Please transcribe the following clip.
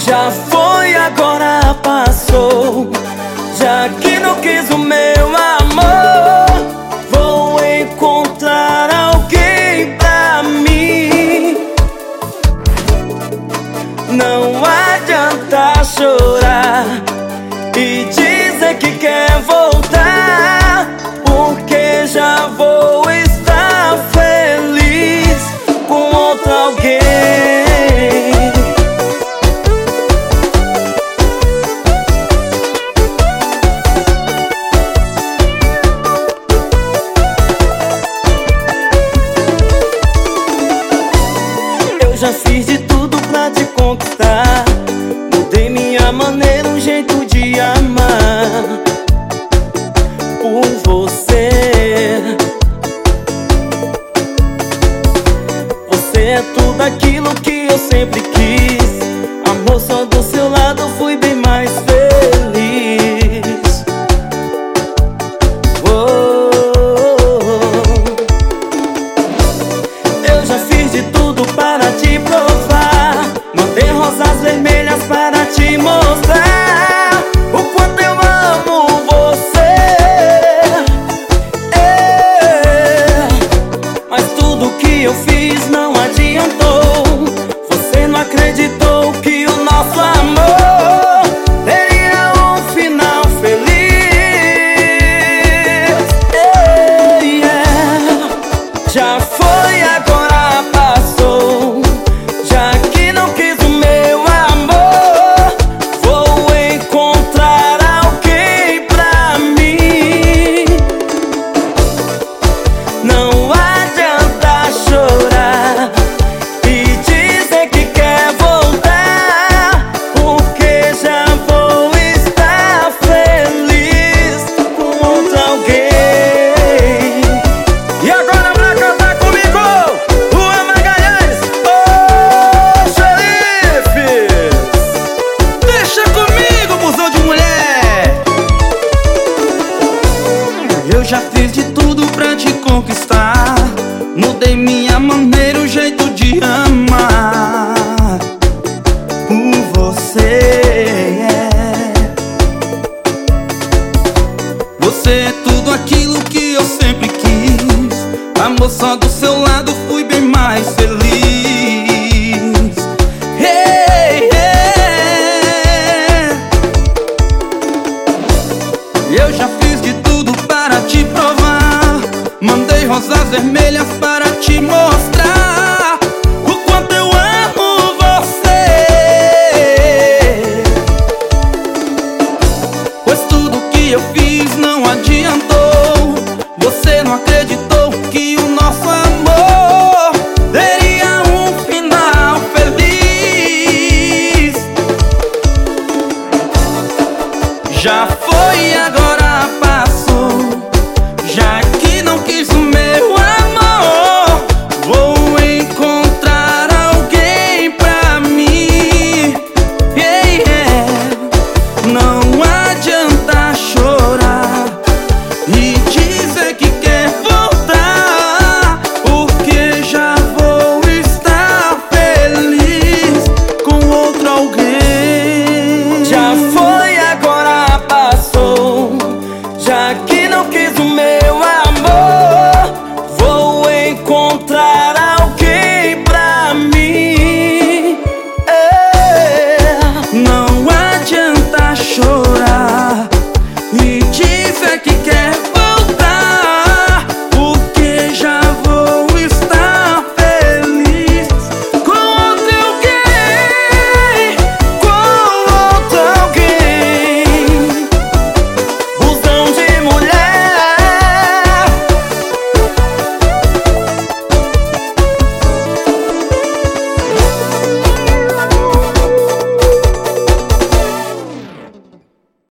Já foi, agora passou. Já que não quis o meu amor, vou encontrar alguém pra mim. Não adianta chorar e dizer que quer voltar, porque já vou estar feliz com outro alguém. Eu já fiz de tudo pra te conquistar, mudei minha maneira, um jeito de amar por você. Você é tudo aquilo que eu sempre quis.